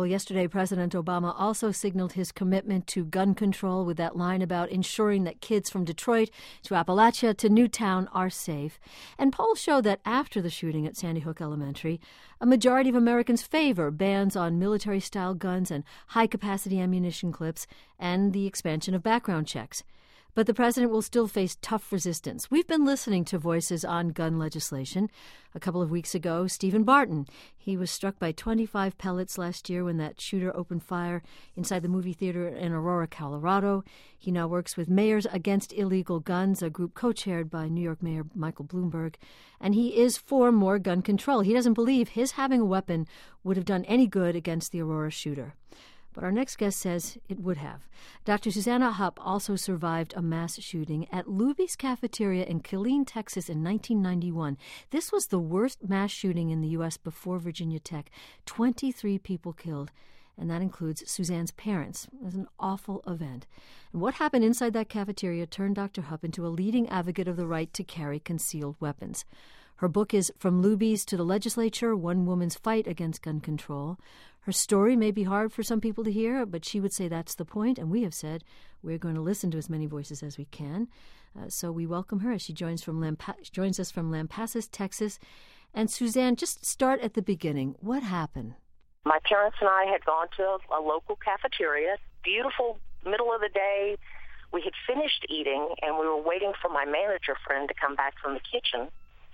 Well, yesterday, President Obama also signaled his commitment to gun control with that line about ensuring that kids from Detroit to Appalachia to Newtown are safe. And polls show that after the shooting at Sandy Hook Elementary, a majority of Americans favor bans on military-style guns and high-capacity ammunition clips and the expansion of background checks. But the president will still face tough resistance. We've been listening to voices on gun legislation. A couple of weeks ago, Stephen Barton. He was struck by 25 pellets last year when that shooter opened fire inside the movie theater in Aurora, Colorado. He now works with Mayors Against Illegal Guns, a group co-chaired by New York Mayor Michael Bloomberg. And he is for more gun control. He doesn't believe his having a weapon would have done any good against the Aurora shooter. But our next guest says it would have. Dr. Susanna Hupp also survived a mass shooting at Luby's Cafeteria in Killeen, Texas in 1991. This was the worst mass shooting in the U.S. before Virginia Tech. 23 people killed, and that includes Suzanne's parents. It was an awful event. And what happened inside that cafeteria turned Dr. Hupp into a leading advocate of the right to carry concealed weapons. Her book is From Luby's to the Legislature, One Woman's Fight Against Gun Control. Her story may be hard for some people to hear, but she would say that's the point, and we have said we're going to listen to as many voices as we can. So we welcome her as she joins us from Lampasas, Texas. And Suzanne, just start at the beginning. What happened? My parents and I had gone to a local cafeteria, beautiful, middle of the day. We had finished eating, and we were waiting for my manager friend to come back from the kitchen.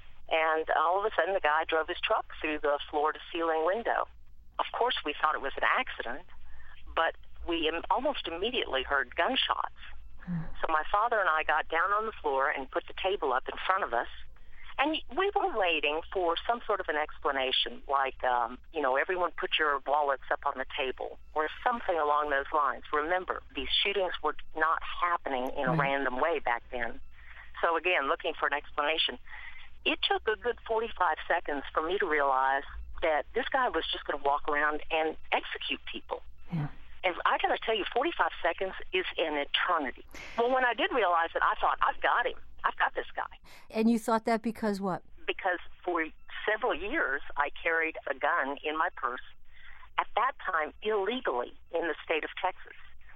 And all of a sudden, the guy drove his truck through the floor-to-ceiling window. Of course, we thought it was an accident, but we almost immediately heard gunshots. So my father and I got down on the floor and put the table up in front of us, and we were waiting for some sort of an explanation, like, everyone put your wallets up on the table, or something along those lines. Remember, these shootings were not happening in a random way back then. So again, looking for an explanation. It took a good 45 seconds for me to realize that this guy was just going to walk around and execute people. Yeah. And I got to tell you, 45 seconds is an eternity. Well, when I did realize it, I thought, I've got him. I've got this guy. And you thought that because what? Because for several years, I carried a gun in my purse, at that time illegally in the state of Texas.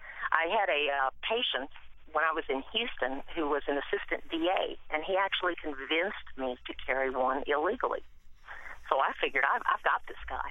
I had a patient when I was in Houston who was an assistant DA, and he actually convinced me to carry one illegally. So I figured, I've got this guy.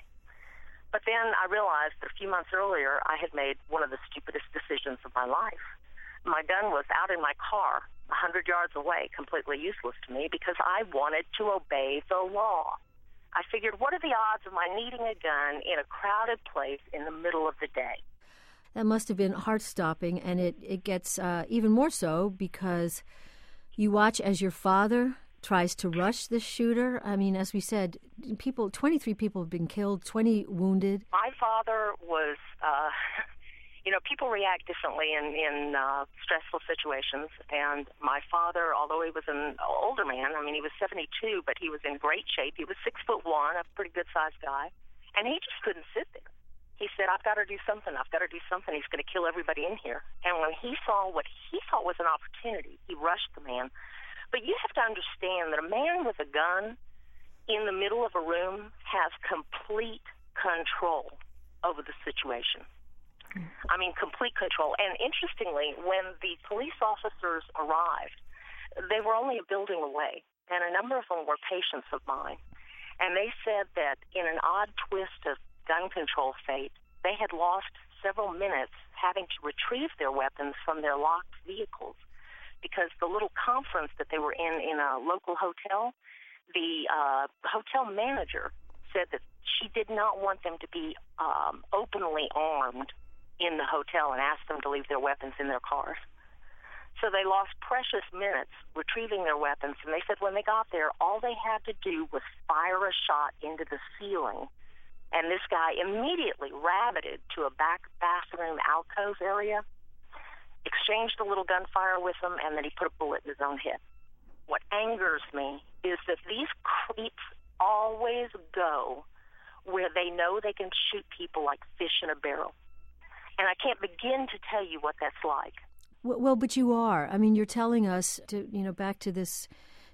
But then I realized that a few months earlier, I had made one of the stupidest decisions of my life. My gun was out in my car, 100 yards away, completely useless to me, because I wanted to obey the law. I figured, what are the odds of my needing a gun in a crowded place in the middle of the day? That must have been heart-stopping, and it gets even more so because you watch as your father tries to rush this shooter. I mean, as we said, 23 people have been killed, 20 wounded. My father was, people react differently in stressful situations. And my father, although he was an older man, he was 72, but he was in great shape. He was 6'1", a pretty good-sized guy. And he just couldn't sit there. He said, I've got to do something. He's going to kill everybody in here. And when he saw what he thought was an opportunity, he rushed the man. But you have to understand that a man with a gun in the middle of a room has complete control over the situation. Complete control. And interestingly, when the police officers arrived, they were only a building away, and a number of them were patients of mine. And they said that in an odd twist of gun control fate, they had lost several minutes having to retrieve their weapons from their locked vehicles, because the little conference that they were in a local hotel, the hotel manager said that she did not want them to be openly armed in the hotel and asked them to leave their weapons in their cars. So they lost precious minutes retrieving their weapons, and they said when they got there, all they had to do was fire a shot into the ceiling, and this guy immediately rabbited to a back bathroom alcove area, exchanged a little gunfire with him, and then he put a bullet in his own head. What angers me is that these creeps always go where they know they can shoot people like fish in a barrel. And I can't begin to tell you what that's like. Well, but you are. You're telling us, back to this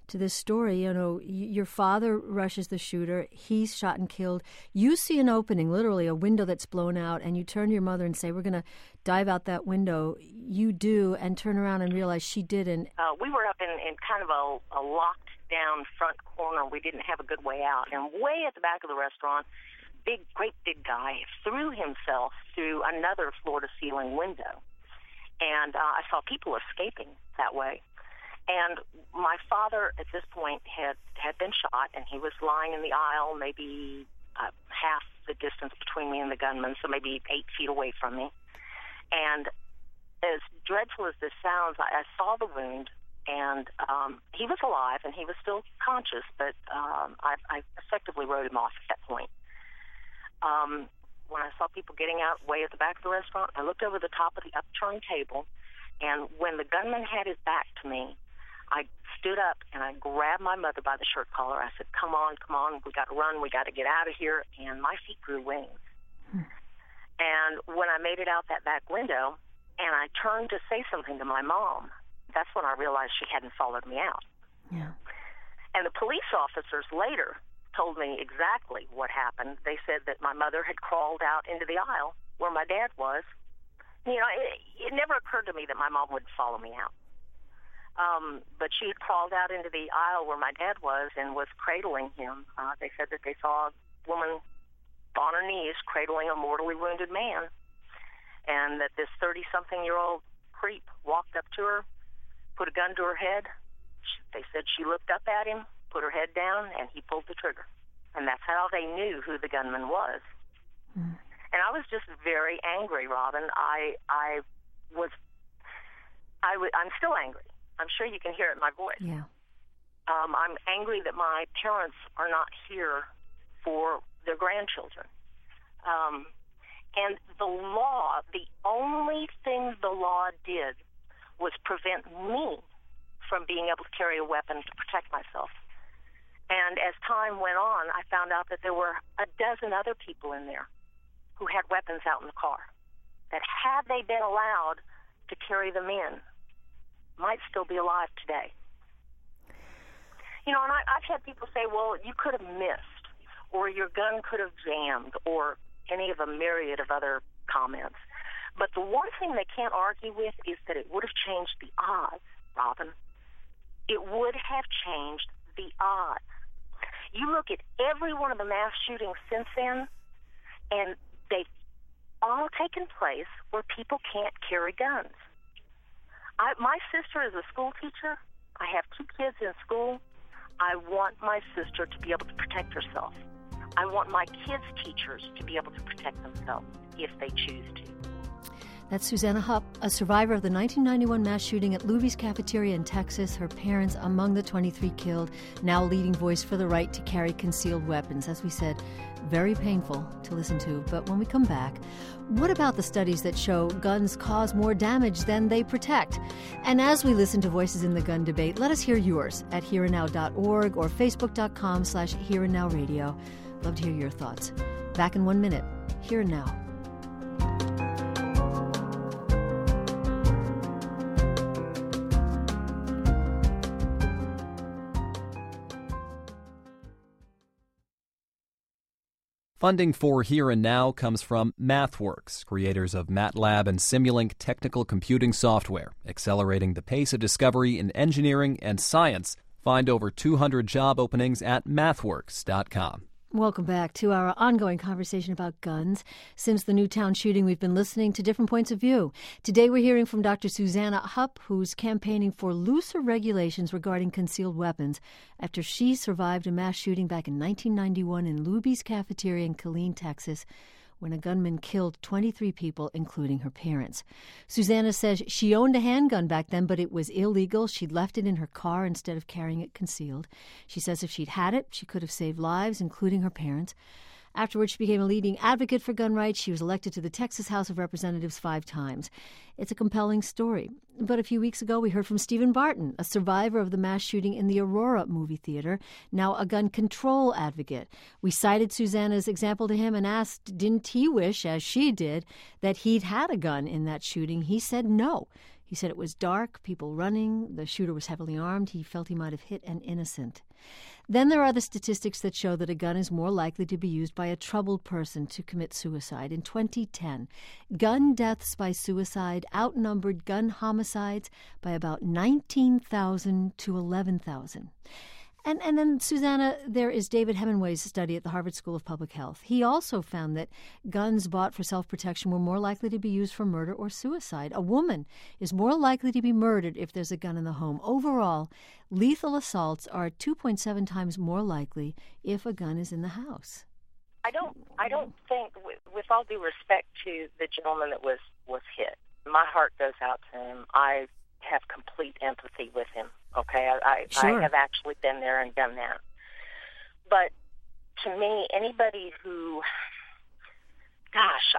to this story. You know, your father rushes the shooter. He's shot and killed. You see an opening, literally a window that's blown out, and you turn to your mother and say, we're going to dive out that window. You do, and turn around and realize she didn't. We were up in kind of a locked down front corner. We didn't have a good way out. And way at the back of the restaurant, great big guy threw himself through another floor-to-ceiling window. And I saw people escaping that way. And my father, at this point, had been shot, and he was lying in the aisle, maybe half the distance between me and the gunman, so maybe 8 feet away from me. And as dreadful as this sounds, I saw the wound, and he was alive, and he was still conscious, but I effectively wrote him off at that point. When I saw people getting out way at the back of the restaurant, I looked over the top of the upturned table, and when the gunman had his back to me, I stood up and I grabbed my mother by the shirt collar. I said, come on, we got to run, we got to get out of here, and my feet grew wings. And when I made it out that back window, and I turned to say something to my mom, that's when I realized she hadn't followed me out. Yeah. And the police officers later told me exactly what happened. They said that my mother had crawled out into the aisle where my dad was. You know, it never occurred to me that my mom would follow me out. But she had crawled out into the aisle where my dad was and was cradling him. They said that they saw a woman on her knees cradling a mortally wounded man, and that this 30-something-year-old creep walked up to her, put a gun to her head. They said she looked up at him, put her head down, and he pulled the trigger. And that's how they knew who the gunman was. And I was just very angry, Robin. I'm still angry. I'm sure you can hear it in my voice. Yeah. I'm angry that my parents are not here for their grandchildren. And the law, the only thing the law did was prevent me from being able to carry a weapon to protect myself. And as time went on, I found out that there were a dozen other people in there who had weapons out in the car that, had they been allowed to carry them in, might still be alive today. You know, and I've had people say, well, you could have missed, or your gun could have jammed, or any of a myriad of other comments. But the one thing they can't argue with is that it would have changed the odds, Robin. It would have changed the odds. You look at every one of the mass shootings since then, and they've all taken place where people can't carry guns. My sister is a school teacher. I have 2 kids in school. I want my sister to be able to protect herself. I want my kids' teachers to be able to protect themselves if they choose to. That's Susanna Hupp, a survivor of the 1991 mass shooting at Luby's Cafeteria in Texas. Her parents among the 23 killed, now a leading voice for the right to carry concealed weapons. As we said, very painful to listen to. But when we come back, what about the studies that show guns cause more damage than they protect? And as we listen to Voices in the Gun Debate, let us hear yours at hereandnow.org or facebook.com/hereandnowradio. Love to hear your thoughts. Back in 1 minute. Here and Now. Funding for Here and Now comes from MathWorks, creators of MATLAB and Simulink technical computing software, accelerating the pace of discovery in engineering and science. Find over 200 job openings at mathworks.com. Welcome back to our ongoing conversation about guns. Since the Newtown shooting, we've been listening to different points of view. Today we're hearing from Dr. Susanna Hupp, who's campaigning for looser regulations regarding concealed weapons after she survived a mass shooting back in 1991 in Luby's Cafeteria in Killeen, Texas, when a gunman killed 23 people, including her parents. Susanna says she owned a handgun back then, but it was illegal. She'd left it in her car instead of carrying it concealed. She says if she'd had it, she could have saved lives, including her parents. Afterwards, she became a leading advocate for gun rights. She was elected to the Texas House of Representatives 5 times. It's a compelling story. But a few weeks ago, we heard from Stephen Barton, a survivor of the mass shooting in the Aurora movie theater, now a gun control advocate. We cited Susanna's example to him and asked, didn't he wish, as she did, that he'd had a gun in that shooting? He said no. He said it was dark, people running, the shooter was heavily armed, he felt he might have hit an innocent. Then there are the statistics that show that a gun is more likely to be used by a troubled person to commit suicide. In 2010, gun deaths by suicide outnumbered gun homicides by about 19,000 to 11,000. And then, Susanna, there is David Hemenway's study at the Harvard School of Public Health. He also found that guns bought for self-protection were more likely to be used for murder or suicide. A woman is more likely to be murdered if there's a gun in the home. Overall, lethal assaults are 2.7 times more likely if a gun is in the house. I don't think, with all due respect to the gentleman that was hit, my heart goes out to him. I have complete empathy with him. Okay, Sure. I have actually been there and done that. But to me, anybody who, gosh,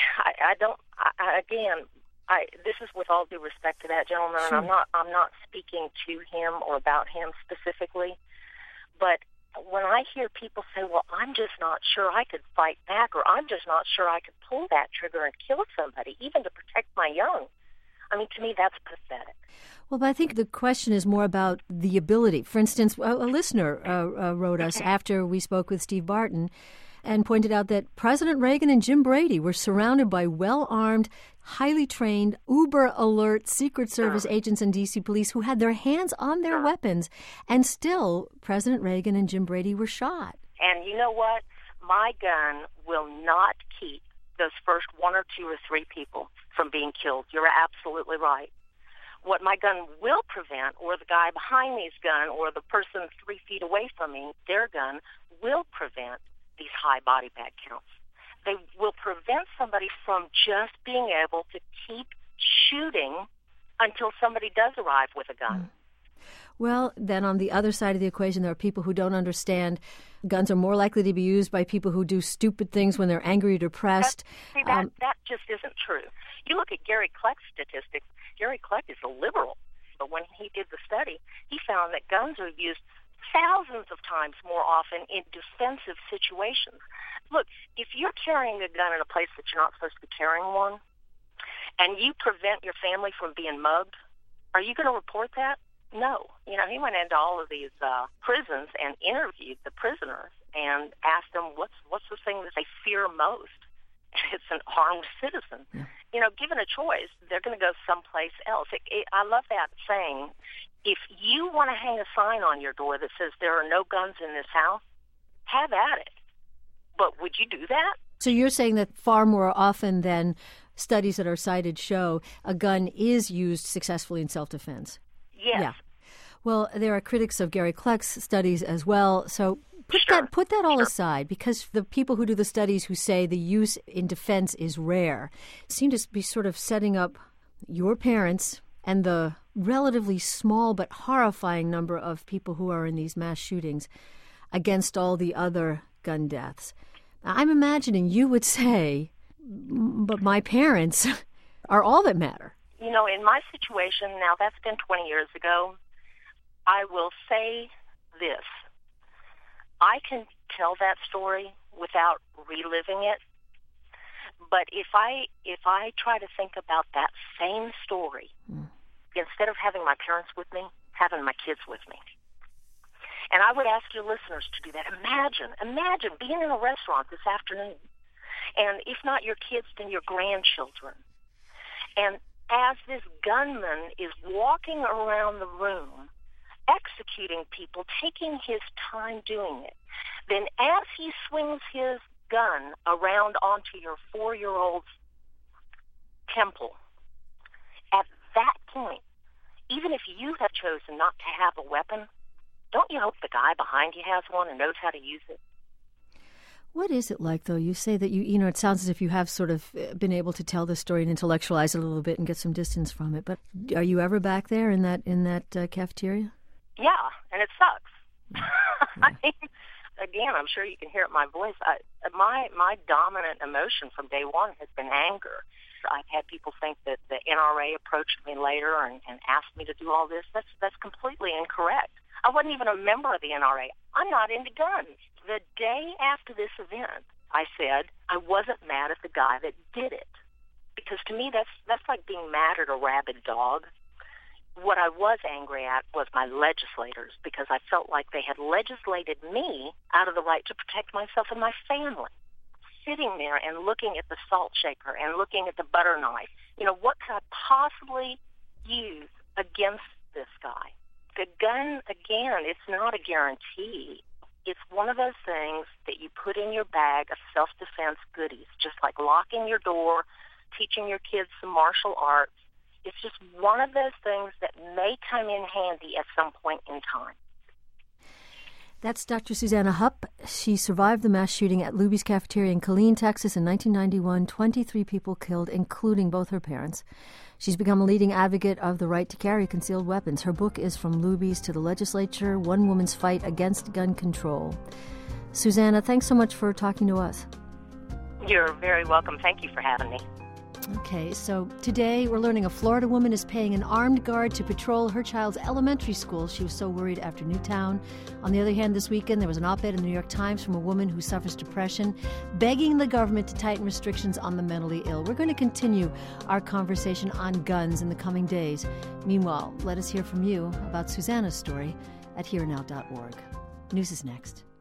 this is with all due respect to that gentleman, Sure. and I'm not speaking to him or about him specifically, but when I hear people say, well, I'm just not sure I could fight back, or I'm just not sure I could pull that trigger and kill somebody, even to protect my young, I mean, to me, that's pathetic. Well, but I think the question is more about the ability. For instance, a listener wrote us after we spoke with Steve Barton and pointed out that President Reagan and Jim Brady were surrounded by well-armed, highly trained, uber-alert Secret Service agents and D.C. police who had their hands on their weapons, and still President Reagan and Jim Brady were shot. And you know what? My gun will not keep those first one or two or three people from being killed. You're absolutely right. What my gun will prevent, or the guy behind me's gun, or the person 3 feet away from me, their gun, will prevent these high body bag counts. They will prevent somebody from just being able to keep shooting until somebody does arrive with a gun. Well, then on the other side of the equation, there are people who don't understand guns are more likely to be used by people who do stupid things when they're angry or depressed. That just isn't true. You look at Gary Kleck's statistics. Gary Kleck is a liberal, but when he did the study, he found that guns are used thousands of times more often in defensive situations. Look, if you're carrying a gun in a place that you're not supposed to be carrying one, and you prevent your family from being mugged, are you going to report that? No. You know, he went into all of these prisons and interviewed the prisoners and asked them, what's the thing that they fear most? It's an armed citizen. Yeah. You know, given a choice, they're going to go someplace else. I love that saying. If you want to hang a sign on your door that says there are no guns in this house, have at it. But would you do that? So you're saying that far more often than studies that are cited show, a gun is used successfully in self-defense? Yes. Yeah. Well, there are critics of Gary Kleck's studies as well. So put that all aside, because the people who do the studies who say the use in defense is rare seem to be sort of setting up your parents and the relatively small but horrifying number of people who are in these mass shootings against all the other gun deaths. I'm imagining you would say, but my parents are all that matter. You know, in my situation, now that's been 20 years ago, I will say this. I can tell that story without reliving it, but if I try to think about that same story, instead of having my parents with me, having my kids with me. And I would ask your listeners to do that. Imagine being in a restaurant this afternoon, and if not your kids, then your grandchildren. And as this gunman is walking around the room, executing people, taking his time doing it, then as he swings his gun around onto your 4-year-old's temple, at that point, even if you have chosen not to have a weapon, don't you hope the guy behind you has one and knows how to use it? What is it like, though? You say that you know, it sounds as if you have sort of been able to tell the story and intellectualize it a little bit and get some distance from it. But are you ever back there in that cafeteria? Yeah, and it sucks. Yeah. I mean, again, I'm sure you can hear it in my voice. My dominant emotion from day one has been anger. I've had people think that the NRA approached me later and asked me to do all this. That's completely incorrect. I wasn't even a member of the NRA. I'm not into guns. The day after this event, I said I wasn't mad at the guy that did it because to me that's like being mad at a rabid dog. What I was angry at was my legislators, because I felt like they had legislated me out of the right to protect myself and my family. Sitting there and looking at the salt shaker and looking at the butter knife, what could I possibly use against this guy? The gun, again, it's not a guarantee. It's one of those things that you put in your bag of self-defense goodies, just like locking your door, teaching your kids some martial arts. It's just one of those things that may come in handy at some point in time. That's Dr. Susanna Hupp. She survived the mass shooting at Luby's Cafeteria in Killeen, Texas in 1991. 23 people killed, including both her parents. She's become a leading advocate of the right to carry concealed weapons. Her book is From Luby's to the Legislature, One Woman's Fight Against Gun Control. Susanna, thanks so much for talking to us. You're very welcome. Thank you for having me. Okay, so today we're learning a Florida woman is paying an armed guard to patrol her child's elementary school. She was so worried after Newtown. On the other hand, this weekend there was an op-ed in the New York Times from a woman who suffers depression, begging the government to tighten restrictions on the mentally ill. We're going to continue our conversation on guns in the coming days. Meanwhile, let us hear from you about Susanna's story at herenow.org. News is next.